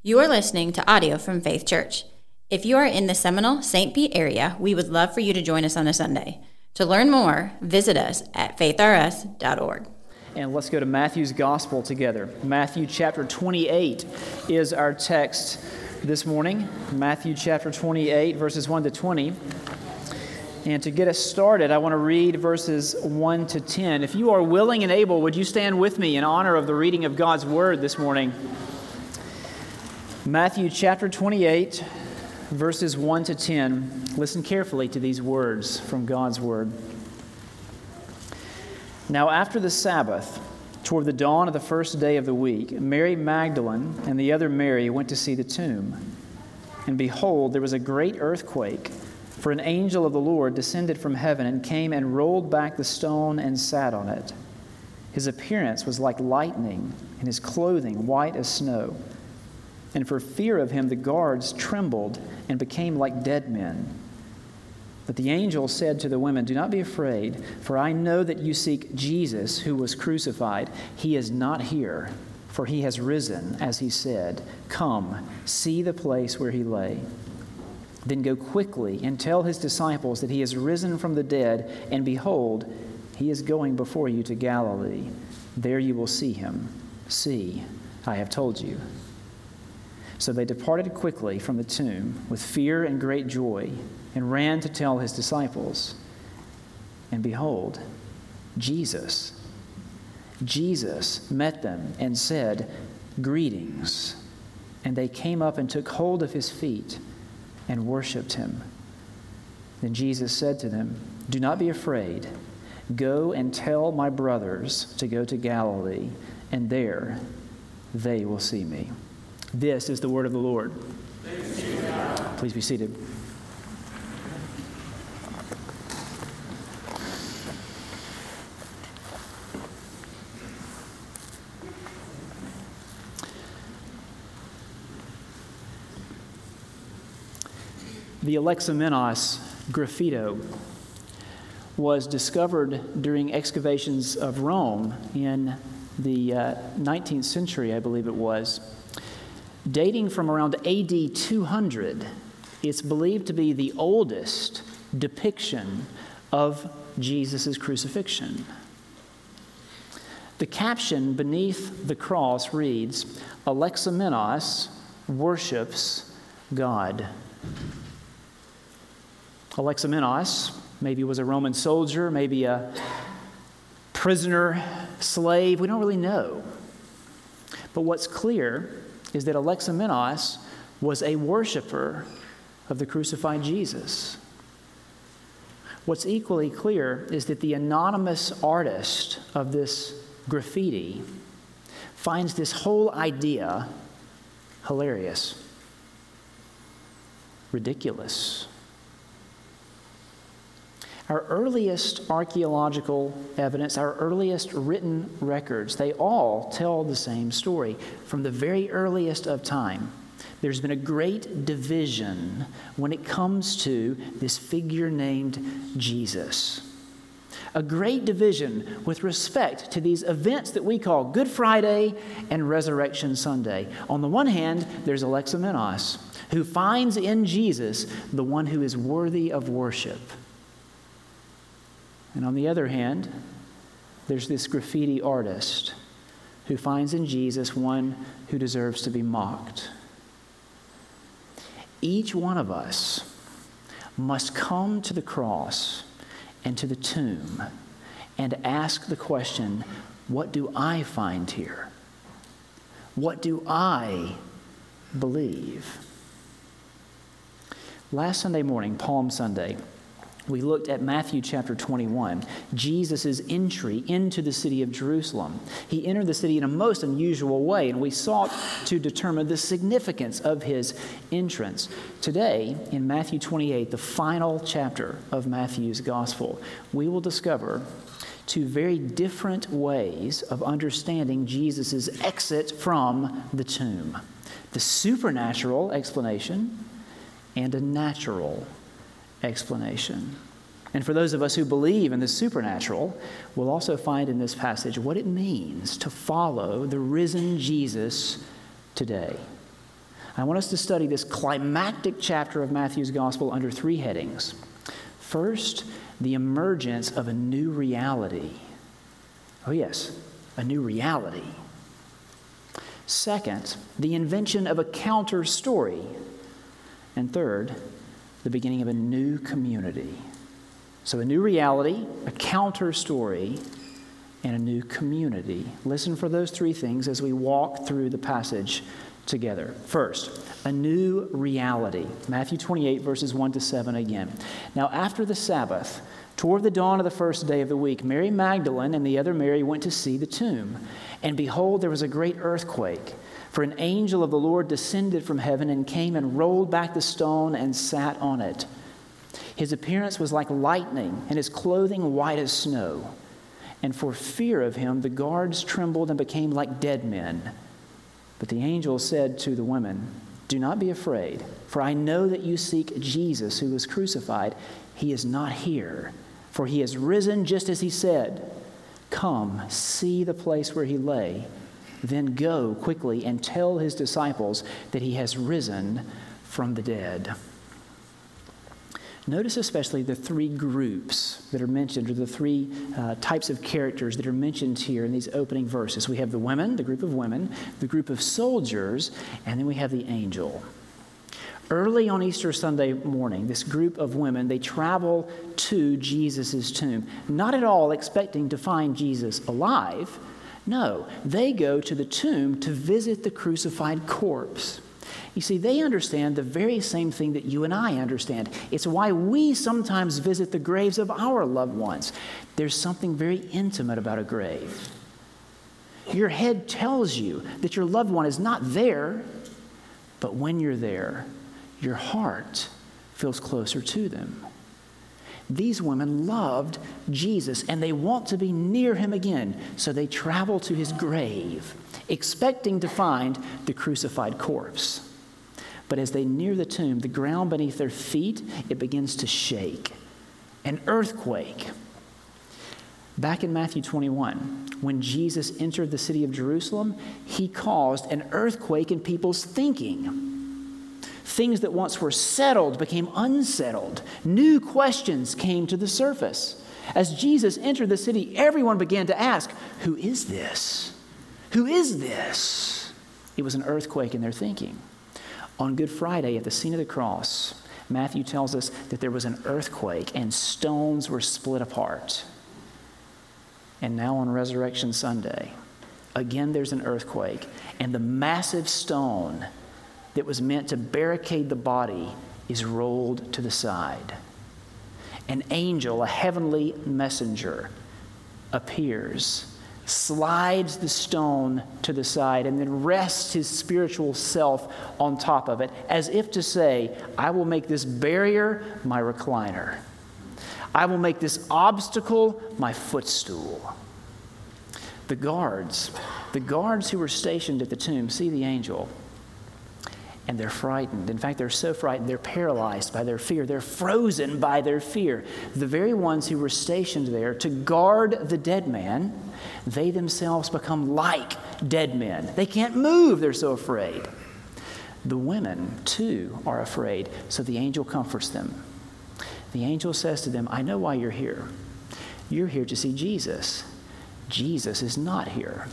You are listening to audio from Faith Church. If you are in the Seminole, St. Pete area, we would love for you to join us on a Sunday. To learn more, visit us at faithrs.org. And let's go to Matthew's Gospel together. Matthew chapter 28 is our text this morning. Matthew chapter 28, verses 1 to 20. And to get us started, I want to read verses 1 to 10. If you are willing and able, would you stand with me in honor of the reading of God's Word this morning? Matthew chapter 28, verses 1 to 10. Listen carefully to these words from God's Word. Now after the Sabbath, toward the dawn of the first day of the week, Mary Magdalene and the other Mary went to see the tomb. And behold, there was a great earthquake, for an angel of the Lord descended from heaven and came and rolled back the stone and sat on it. His appearance was like lightning, and his clothing white as snow. And for fear of him, the guards trembled and became like dead men. But the angel said to the women, "Do not be afraid, for I know that you seek Jesus who was crucified. He is not here, for he has risen, as he said. Come, see the place where he lay. Then go quickly and tell his disciples that he is risen from the dead, and behold, he is going before you to Galilee. There you will see him. See, I have told you." So they departed quickly from the tomb with fear and great joy, and ran to tell his disciples. And behold, Jesus met them and said, "Greetings." And they came up and took hold of his feet and worshipped him. Then Jesus said to them, "Do not be afraid. Go and tell my brothers to go to Galilee, and there they will see me." This is the word of the Lord. Please be seated. The Alexamenos graffito was discovered during excavations of Rome in the 19th century, I believe it was. Dating from around AD 200, it's believed to be the oldest depiction of Jesus' crucifixion. The caption beneath the cross reads, "Alexamenos worships God." Alexamenos maybe was a Roman soldier, maybe a prisoner, slave. We don't really know. But what's clear is that Alexamenos was a worshiper of the crucified Jesus. What's equally clear is that the anonymous artist of this graffiti finds this whole idea hilarious, ridiculous. Our earliest archaeological evidence, our earliest written records, they all tell the same story. From the very earliest of time, there's been a great division when it comes to this figure named Jesus. A great division with respect to these events that we call Good Friday and Resurrection Sunday. On the one hand, there's Alexamenos, who finds in Jesus the one who is worthy of worship. And on the other hand, there's this graffiti artist who finds in Jesus one who deserves to be mocked. Each one of us must come to the cross and to the tomb and ask the question, what do I find here? What do I believe? Last Sunday morning, Palm Sunday, we looked at Matthew chapter 21, Jesus' entry into the city of Jerusalem. He entered the city in a most unusual way, and we sought to determine the significance of his entrance. Today, in Matthew 28, the final chapter of Matthew's gospel, we will discover two very different ways of understanding Jesus' exit from the tomb. The supernatural explanation and a natural explanation. And for those of us who believe in the supernatural, we'll also find in this passage what it means to follow the risen Jesus today. I want us to study this climactic chapter of Matthew's gospel under three headings. First, the emergence of a new reality. Oh yes, a new reality. Second, the invention of a counter story. And third, the beginning of a new community. So a new reality, a counter story, and a new community. Listen for those three things as we walk through the passage together. First, a new reality. Matthew 28, verses 1 to 7 again. Now after the Sabbath, toward the dawn of the first day of the week, Mary Magdalene and the other Mary went to see the tomb. And behold, there was a great earthquake. For an angel of the Lord descended from heaven and came and rolled back the stone and sat on it. His appearance was like lightning, and his clothing white as snow. And for fear of him, the guards trembled and became like dead men. But the angel said to the women, "Do not be afraid, for I know that you seek Jesus who was crucified. He is not here, for he has risen just as he said. Come, see the place where he lay. Then go quickly and tell his disciples that he has risen from the dead." Notice especially the three groups that are mentioned, or the three types of characters that are mentioned here in these opening verses. We have the women, the group of women, the group of soldiers, and then we have the angel. Early on Easter Sunday morning, this group of women, they travel to Jesus' tomb, not at all expecting to find Jesus alive. No, they go to the tomb to visit the crucified corpse. You see, they understand the very same thing that you and I understand. It's why we sometimes visit the graves of our loved ones. There's something very intimate about a grave. Your head tells you that your loved one is not there, but when you're there, your heart feels closer to them. These women loved Jesus, and they want to be near him again, so they travel to his grave, expecting to find the crucified corpse. But as they near the tomb, the ground beneath their feet, it begins to shake. An earthquake. Back in Matthew 21, when Jesus entered the city of Jerusalem, he caused an earthquake in people's thinking. Things that once were settled became unsettled. New questions came to the surface. As Jesus entered the city, everyone began to ask, "Who is this? Who is this?" It was an earthquake in their thinking. On Good Friday, at the scene of the cross, Matthew tells us that there was an earthquake and stones were split apart. And now on Resurrection Sunday, again there's an earthquake, and the massive stone that was meant to barricade the body is rolled to the side. An angel, a heavenly messenger, appears, slides the stone to the side, and then rests his spiritual self on top of it, as if to say, "I will make this barrier my recliner. I will make this obstacle my footstool." The guards who were stationed at the tomb see the angel, and they're frightened. In fact, they're so frightened, they're paralyzed by their fear. They're frozen by their fear. The very ones who were stationed there to guard the dead man, they themselves become like dead men. They can't move, they're so afraid. The women, too, are afraid, so the angel comforts them. The angel says to them, "I know why you're here. You're here to see Jesus. Jesus is not here.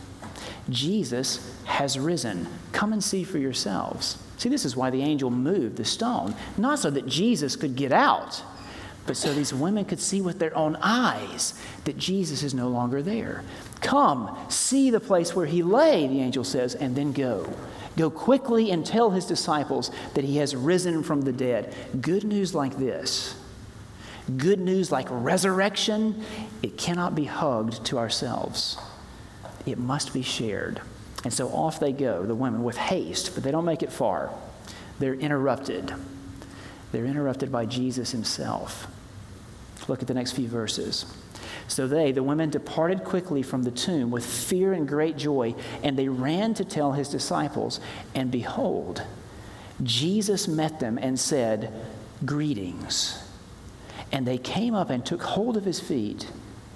Jesus has risen. Come and see for yourselves." See, this is why the angel moved the stone, not so that Jesus could get out, but so these women could see with their own eyes that Jesus is no longer there. "Come, see the place where he lay," the angel says, "and then go. Go quickly and tell his disciples that he has risen from the dead." Good news like this, good news like resurrection, it cannot be hugged to ourselves. It must be shared. And so off they go, the women, with haste, but they don't make it far. They're interrupted. They're interrupted by Jesus himself. Look at the next few verses. "So they, the women, departed quickly from the tomb with fear and great joy, and they ran to tell his disciples. And behold, Jesus met them and said, 'Greetings.' And they came up and took hold of his feet,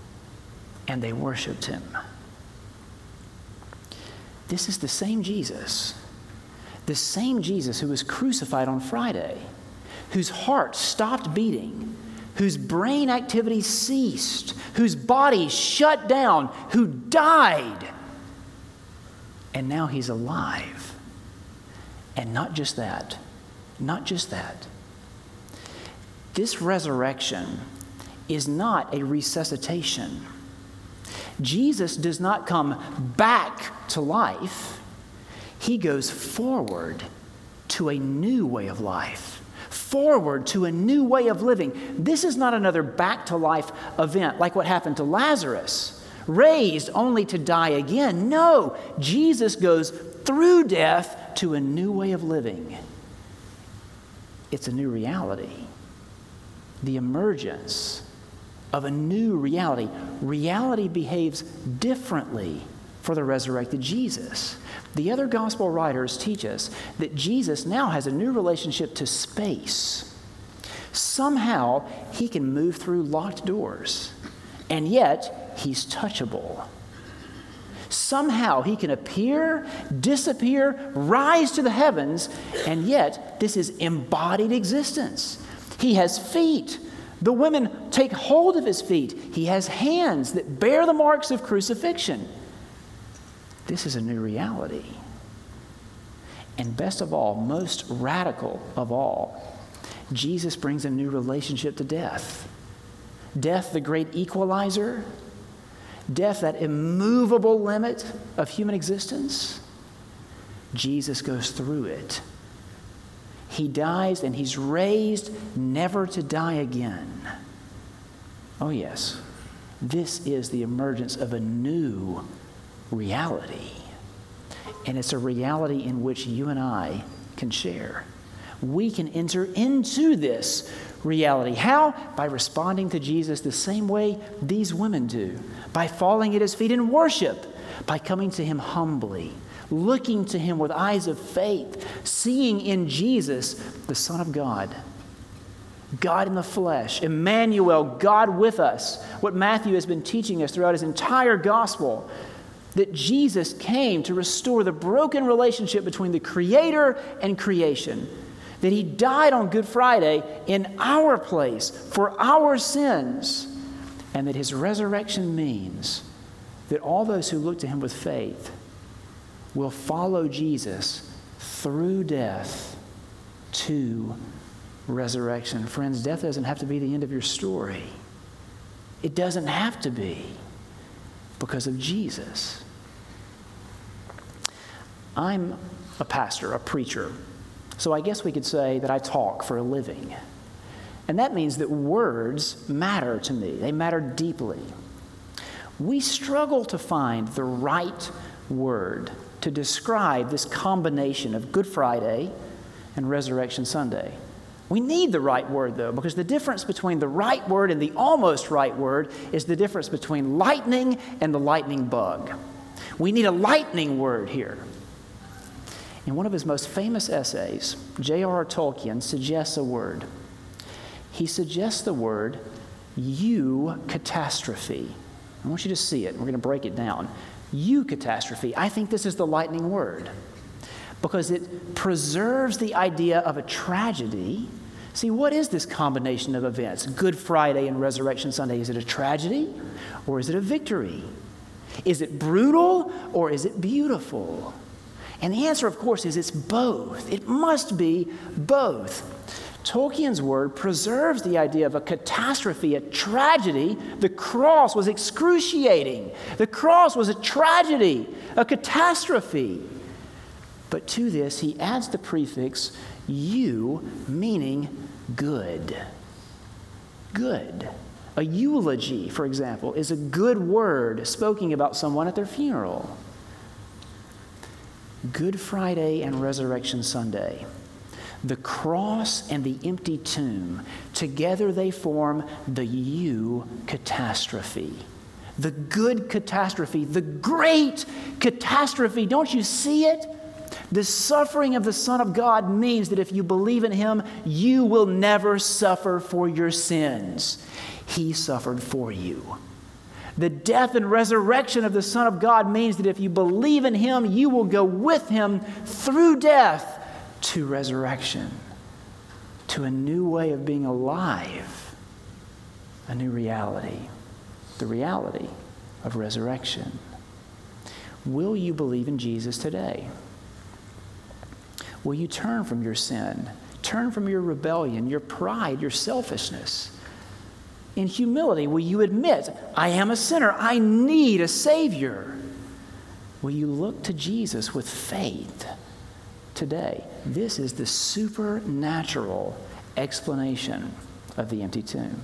and they worshiped him." This is the same Jesus. The same Jesus who was crucified on Friday, whose heart stopped beating, whose brain activity ceased, whose body shut down, who died. And now he's alive. And not just that. This resurrection is not a resuscitation. Jesus does not come back to life. He goes forward to a new way of life, forward to a new way of living. This is not another back to life event like what happened to Lazarus, raised only to die again. No, Jesus goes through death to a new way of living. It's a new reality. The emergence of a new reality. Reality behaves differently for the resurrected Jesus. The other gospel writers teach us that Jesus now has a new relationship to space. Somehow, he can move through locked doors, and yet he's touchable. Somehow, he can appear, disappear, rise to the heavens, and yet this is embodied existence. He has feet. The women take hold of his feet. He has hands that bear the marks of crucifixion. This is a new reality. And best of all, most radical of all, Jesus brings a new relationship to death. Death, the great equalizer. Death, that immovable limit of human existence. Jesus goes through it. He dies and he's raised never to die again. Oh yes, this is the emergence of a new reality. And it's a reality in which you and I can share. We can enter into this reality. How? By responding to Jesus the same way these women do. By falling at his feet in worship. By coming to him humbly. Looking to him with eyes of faith. Seeing in Jesus the Son of God. God in the flesh. Emmanuel, God with us. What Matthew has been teaching us throughout his entire gospel. That Jesus came to restore the broken relationship between the Creator and creation. That he died on Good Friday in our place for our sins. And that his resurrection means that all those who look to him with faith will follow Jesus through death to resurrection. Friends, death doesn't have to be the end of your story. It doesn't have to be because of Jesus. I'm a pastor, a preacher, so I guess we could say that I talk for a living. And that means that words matter to me. They matter deeply. We struggle to find the right word to describe this combination of Good Friday and Resurrection Sunday. We need the right word, though, because the difference between the right word and the almost right word is the difference between lightning and the lightning bug. We need a lightning word here. In one of his most famous essays, J.R.R. Tolkien suggests a word. He suggests the word eucatastrophe. I want you to see it. We're going to break it down. Eucatastrophe. I think this is the lightning word because it preserves the idea of a tragedy. See, what is this combination of events? Good Friday and Resurrection Sunday. Is it a tragedy or is it a victory? Is it brutal or is it beautiful? And the answer, of course, is it's both. It must be both. Tolkien's word preserves the idea of a catastrophe, a tragedy. The cross was excruciating. The cross was a tragedy, a catastrophe. But to this, he adds the prefix "eu," meaning good. Good. A eulogy, for example, is a good word spoken about someone at their funeral. Good Friday and Resurrection Sunday. The cross and the empty tomb, together they form the eucatastrophe. The good catastrophe, the great catastrophe. Don't you see it? The suffering of the Son of God means that if you believe in him, you will never suffer for your sins. He suffered for you. The death and resurrection of the Son of God means that if you believe in him, you will go with him through death to resurrection, to a new way of being alive, a new reality, the reality of resurrection. Will you believe in Jesus today? Will you turn from your sin, turn from your rebellion, your pride, your selfishness? In humility, will you admit, I am a sinner, I need a Savior? Will you look to Jesus with faith today? This is the supernatural explanation of the empty tomb.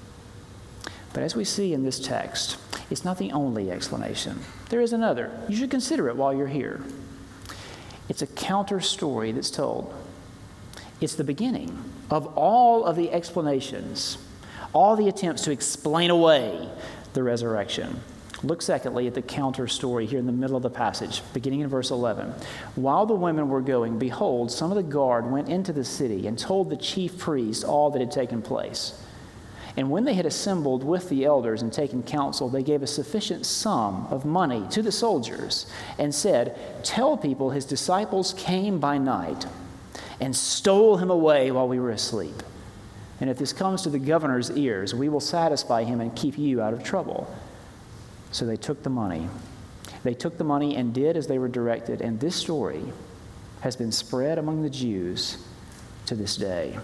But as we see in this text, it's not the only explanation. There is another. You should consider it while you're here. It's a counter story that's told. It's the beginning of all of the explanations, all the attempts to explain away the resurrection. Look secondly at the counter story here in the middle of the passage, beginning in verse 11. While the women were going, behold, some of the guard went into the city and told the chief priests all that had taken place. And when they had assembled with the elders and taken counsel, they gave a sufficient sum of money to the soldiers and said, tell people his disciples came by night and stole him away while we were asleep. And if this comes to the governor's ears, we will satisfy him and keep you out of trouble. So they took the money. They took the money and did as they were directed. And this story has been spread among the Jews to this day.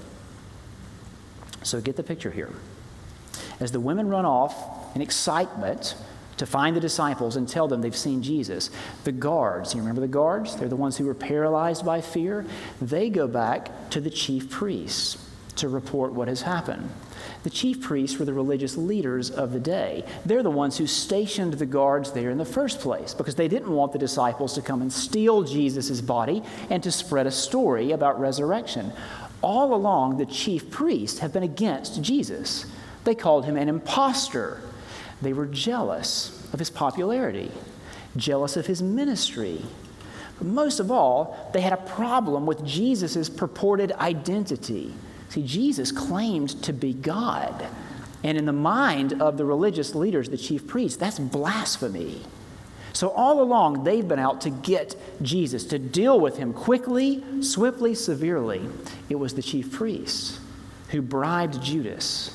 So get the picture here. As the women run off in excitement to find the disciples and tell them they've seen Jesus, the guards, you remember the guards? They're the ones who were paralyzed by fear. They go back to the chief priests to report what has happened. The chief priests were the religious leaders of the day. They're the ones who stationed the guards there in the first place because they didn't want the disciples to come and steal Jesus' body and to spread a story about resurrection. All along, the chief priests have been against Jesus. They called him an imposter. They were jealous of his popularity, jealous of his ministry. But most of all, they had a problem with Jesus' purported identity. See, Jesus claimed to be God. And in the mind of the religious leaders, the chief priests, that's blasphemy. So all along, they've been out to get Jesus, to deal with him quickly, swiftly, severely. It was the chief priests who bribed Judas,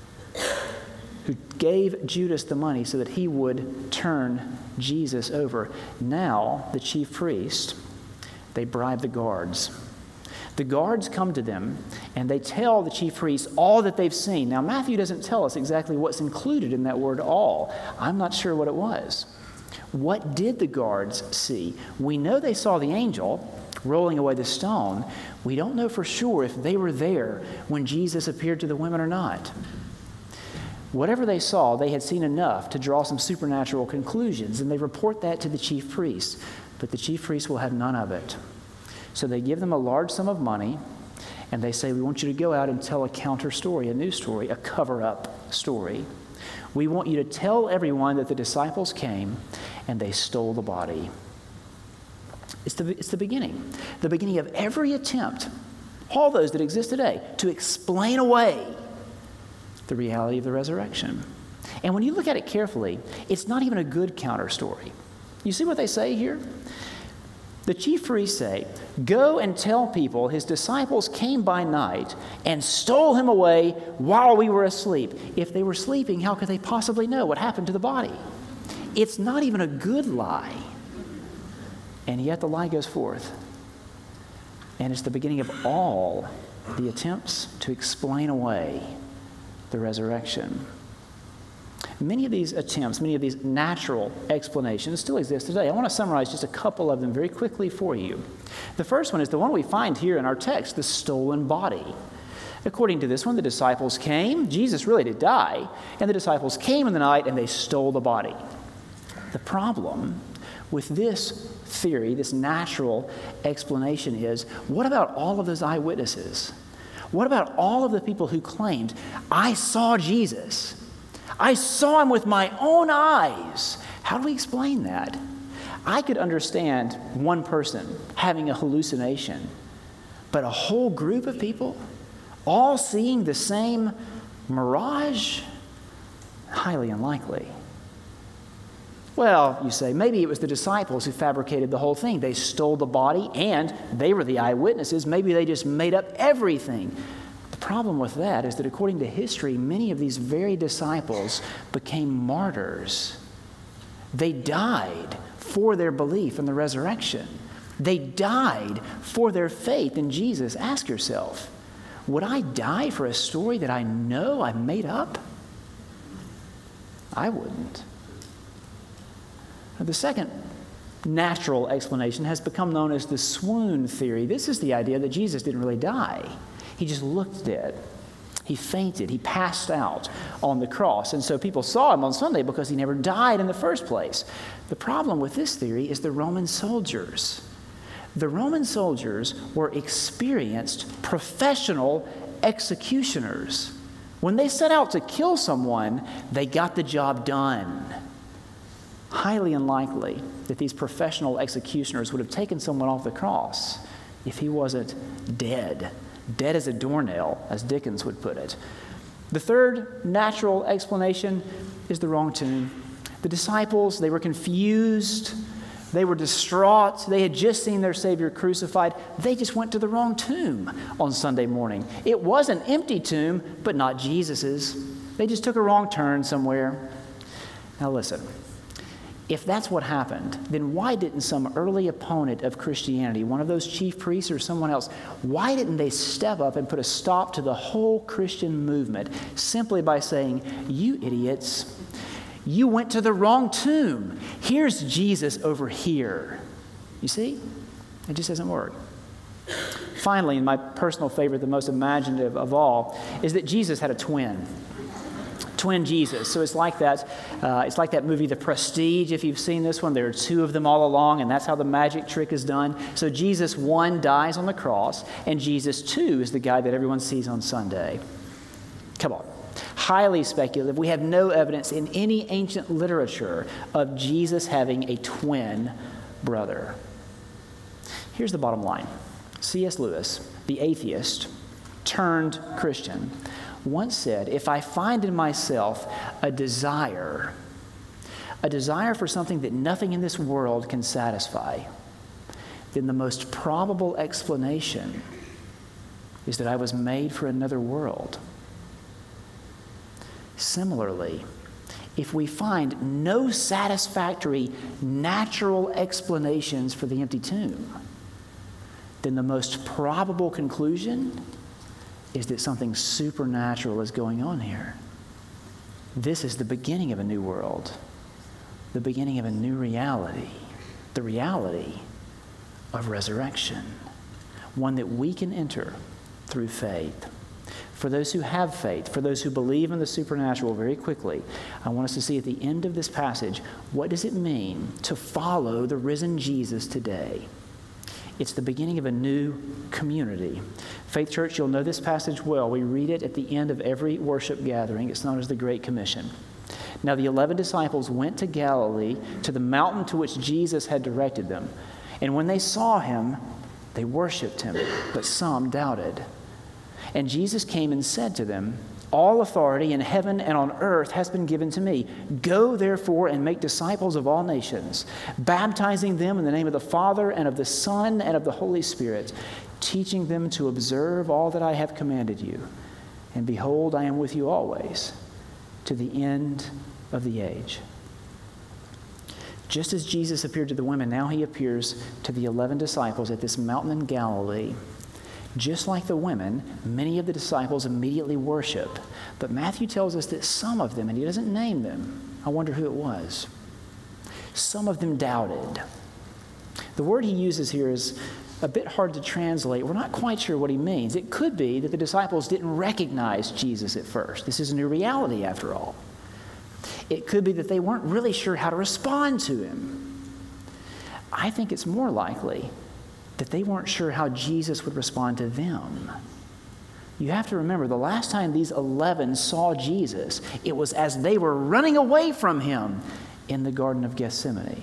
who gave Judas the money so that he would turn Jesus over. Now, the chief priest, they bribe the guards. The guards come to them, and they tell the chief priests all that they've seen. Now, Matthew doesn't tell us exactly what's included in that word all. I'm not sure what it was. What did the guards see? We know they saw the angel rolling away the stone. We don't know for sure if they were there when Jesus appeared to the women or not. Whatever they saw, they had seen enough to draw some supernatural conclusions, and they report that to the chief priests. But the chief priests will have none of it. So they give them a large sum of money, and they say, we want you to go out and tell a counter story, a new story, a cover-up story. We want you to tell everyone that the disciples came and they stole the body. It's the beginning of every attempt, all those that exist today, to explain away the reality of the resurrection. And when you look at it carefully, it's not even a good counter story. You see what they say here? The chief priests say, go and tell people his disciples came by night and stole him away while we were asleep. If they were sleeping, how could they possibly know what happened to the body? It's not even a good lie. And yet the lie goes forth. And it's the beginning of all the attempts to explain away the resurrection. Many of these attempts, many of these natural explanations still exist today. I want to summarize just a couple of them very quickly for you. The first one is the one we find here in our text, the stolen body. According to this one, the disciples came. Jesus really did die. And the disciples came in the night and they stole the body. The problem with this theory, this natural explanation is, what about all of those eyewitnesses? What about all of the people who claimed, I saw Jesus? I saw him with my own eyes. How do we explain that? I could understand one person having a hallucination, but a whole group of people all seeing the same mirage? Highly unlikely. Well, you say, maybe it was the disciples who fabricated the whole thing. They stole the body and they were the eyewitnesses. Maybe they just made up everything. The problem with that is that according to history, many of these very disciples became martyrs. They died for their belief in the resurrection. They died for their faith in Jesus. Ask yourself, would I die for a story that I know I made up? I wouldn't. The second natural explanation has become known as the swoon theory. This is the idea that Jesus didn't really die. He just looked dead. He fainted. He passed out on the cross. And so people saw him on Sunday because he never died in the first place. The problem with this theory is the Roman soldiers. The Roman soldiers were experienced professional executioners. When they set out to kill someone, they got the job done. Highly unlikely that these professional executioners would have taken someone off the cross if he wasn't dead. Dead as a doornail, as Dickens would put it. The third natural explanation is the wrong tomb. The disciples, they were confused. They were distraught. They had just seen their Savior crucified. They just went to the wrong tomb on Sunday morning. It was an empty tomb, but not Jesus's. They just took a wrong turn somewhere. Now listen. If that's what happened, then why didn't some early opponent of Christianity, one of those chief priests or someone else, why didn't they step up and put a stop to the whole Christian movement simply by saying, you idiots, you went to the wrong tomb. Here's Jesus over here. You see? It just doesn't work. Finally, and my personal favorite, the most imaginative of all, is that Jesus had a twin. Twin Jesus. So it's like that movie, The Prestige, if you've seen this one. There are two of them all along, and that's how the magic trick is done. So Jesus 1 dies on the cross, and Jesus 2 is the guy that everyone sees on Sunday. Come on. Highly speculative. We have no evidence in any ancient literature of Jesus having a twin brother. Here's the bottom line. C.S. Lewis, the atheist turned Christian, once said, if I find in myself a desire for something that nothing in this world can satisfy, then the most probable explanation is that I was made for another world. Similarly, if we find no satisfactory natural explanations for the empty tomb, then the most probable conclusion is that something supernatural is going on here. This is the beginning of a new world, the beginning of a new reality, the reality of resurrection, one that we can enter through faith. For those who have faith, for those who believe in the supernatural, very quickly, I want us to see at the end of this passage, what does it mean to follow the risen Jesus today? It's the beginning of a new community. Faith Church, you'll know this passage well. We read it at the end of every worship gathering. It's known as the Great Commission. Now, the 11 disciples went to Galilee, to the mountain to which Jesus had directed them. And when they saw him, they worshiped him, but some doubted. And Jesus came and said to them, all authority in heaven and on earth has been given to me. Go, therefore, and make disciples of all nations, baptizing them in the name of the Father and of the Son and of the Holy Spirit, teaching them to observe all that I have commanded you. And behold, I am with you always, to the end of the age. Just as Jesus appeared to the women, now he appears to the 11 disciples at this mountain in Galilee. Just like the women, many of the disciples immediately worship. But Matthew tells us that some of them, and he doesn't name them, I wonder who it was, some of them doubted. The word he uses here is a bit hard to translate. We're not quite sure what he means. It could be that the disciples didn't recognize Jesus at first. This is a new reality after all. It could be that they weren't really sure how to respond to him. I think it's more likely that they weren't sure how Jesus would respond to them. You have to remember, the last time these 11 saw Jesus, it was as they were running away from him in the Garden of Gethsemane.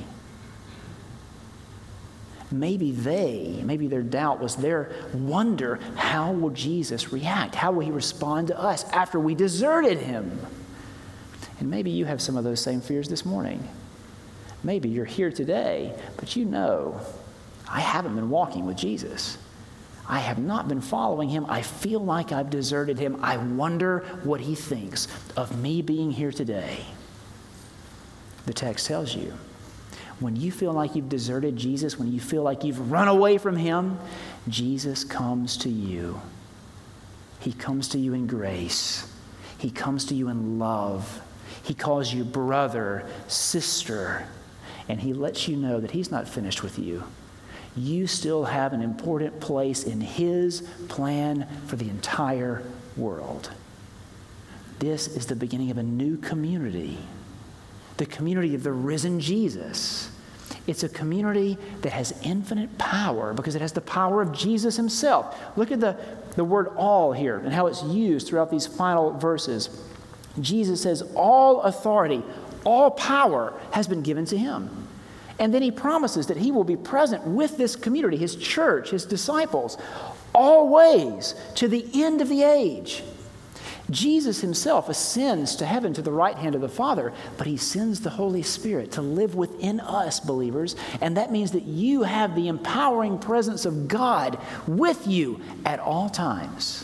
Maybe their doubt was their wonder, how will Jesus react? How will he respond to us after we deserted him? And maybe you have some of those same fears this morning. Maybe you're here today, but you know, I haven't been walking with Jesus. I have not been following him. I feel like I've deserted him. I wonder what he thinks of me being here today. The text tells you, when you feel like you've deserted Jesus, when you feel like you've run away from him, Jesus comes to you. He comes to you in grace. He comes to you in love. He calls you brother, sister, and he lets you know that he's not finished with you. You still have an important place in his plan for the entire world. This is the beginning of a new community, the community of the risen Jesus. It's a community that has infinite power because it has the power of Jesus himself. Look at the word all here and how it's used throughout these final verses. Jesus says all authority, all power has been given to him. And then he promises that he will be present with this community, his church, his disciples, always to the end of the age. Jesus himself ascends to heaven to the right hand of the Father, but he sends the Holy Spirit to live within us, believers, and that means that you have the empowering presence of God with you at all times.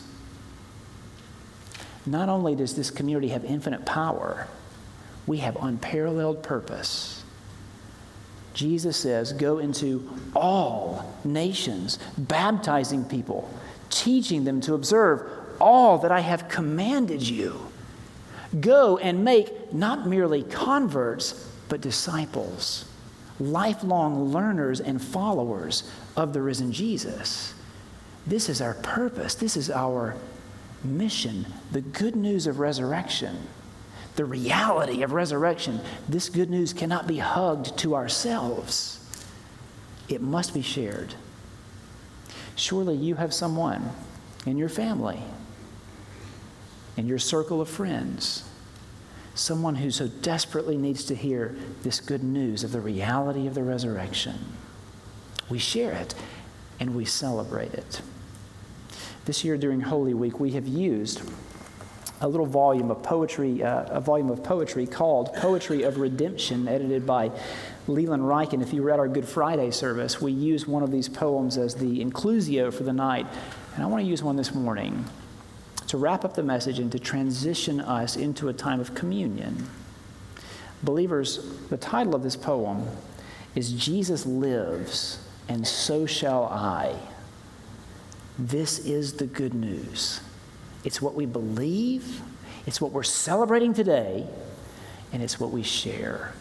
Not only does this community have infinite power, we have unparalleled purpose. Jesus says, go into all nations, baptizing people, teaching them to observe all that I have commanded you. Go and make not merely converts, but disciples, lifelong learners and followers of the risen Jesus. This is our purpose. This is our mission, the good news of resurrection, the reality of resurrection. This good news cannot be hugged to ourselves. It must be shared. Surely you have someone in your family, in your circle of friends, someone who so desperately needs to hear this good news of the reality of the resurrection. We share it and we celebrate it. This year during Holy Week, we have used a little volume of poetry, called Poetry of Redemption, edited by Leland Ryken. If you were at our Good Friday service, we used one of these poems as the inclusio for the night. And I want to use one this morning to wrap up the message and to transition us into a time of communion. Believers, the title of this poem is Jesus Lives, and So Shall I. This is the good news. It's what we believe, it's what we're celebrating today, and it's what we share.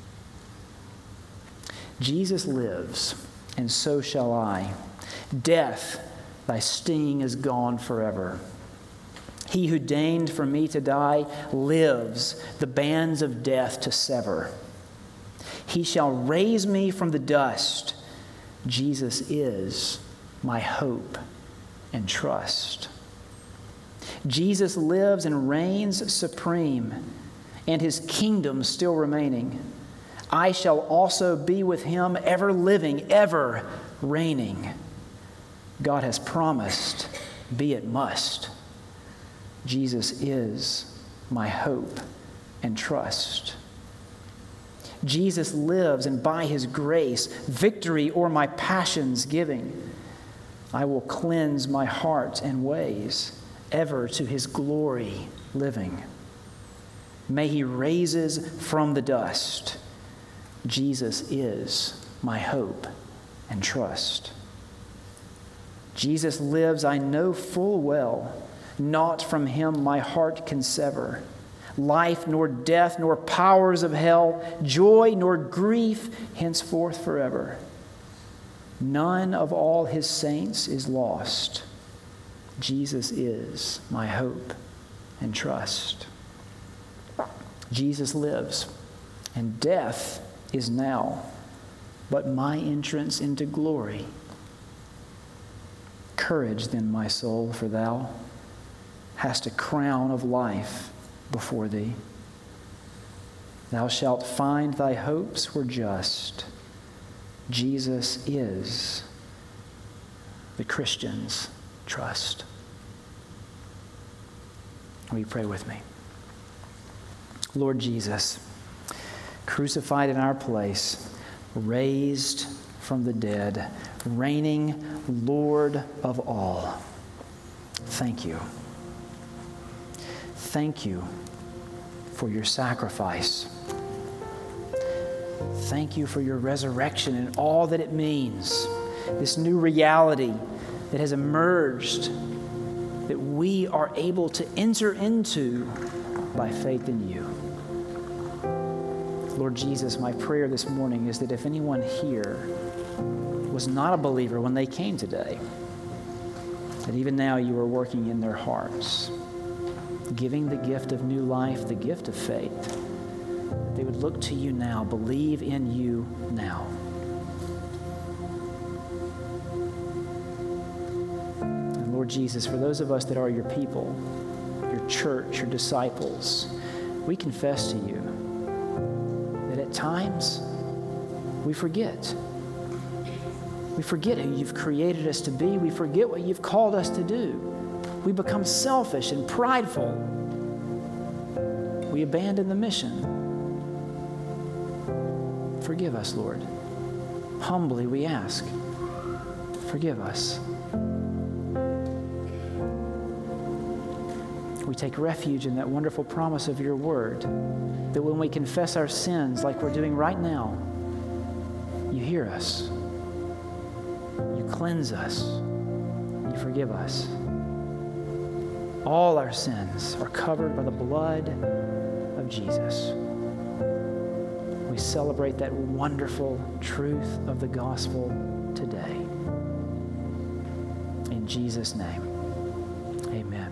Jesus lives, and so shall I. Death, thy sting is gone forever. He who deigned for me to die lives, the bands of death to sever. He shall raise me from the dust. Jesus is my hope and trust. Jesus lives and reigns supreme, and his kingdom still remaining. I shall also be with him, ever living, ever reigning. God has promised, be it must. Jesus is my hope and trust. Jesus lives, and by his grace, victory o'er my passions giving, I will cleanse my heart and ways, ever to his glory living. May he raises from the dust. Jesus is my hope and trust. Jesus lives, I know full well. Naught from him my heart can sever. Life nor death nor powers of hell, joy nor grief henceforth forever. None of all his saints is lost. Jesus is my hope and trust. Jesus lives, and death is now but my entrance into glory. Courage then, my soul, for thou hast a crown of life before thee. Thou shalt find thy hopes were just. Jesus is the Christian's trust. Will you pray with me? Lord Jesus, crucified in our place, raised from the dead, reigning Lord of all. Thank you. Thank you for your sacrifice. Thank you for your resurrection and all that it means. This new reality that has emerged that we are able to enter into by faith in you. Lord Jesus, my prayer this morning is that if anyone here was not a believer when they came today, that even now you are working in their hearts, giving the gift of new life, the gift of faith. They would look to you now, believe in you now. And Lord Jesus, for those of us that are your people, your church, your disciples, we confess to you that at times we forget. We forget who you've created us to be. We forget what you've called us to do. We become selfish and prideful. We abandon the mission. Forgive us, Lord. Humbly we ask. Forgive us. We take refuge in that wonderful promise of your word, that when we confess our sins like we're doing right now, you hear us. You cleanse us. You forgive us. All our sins are covered by the blood of Jesus. We celebrate that wonderful truth of the gospel today. In Jesus' name, amen.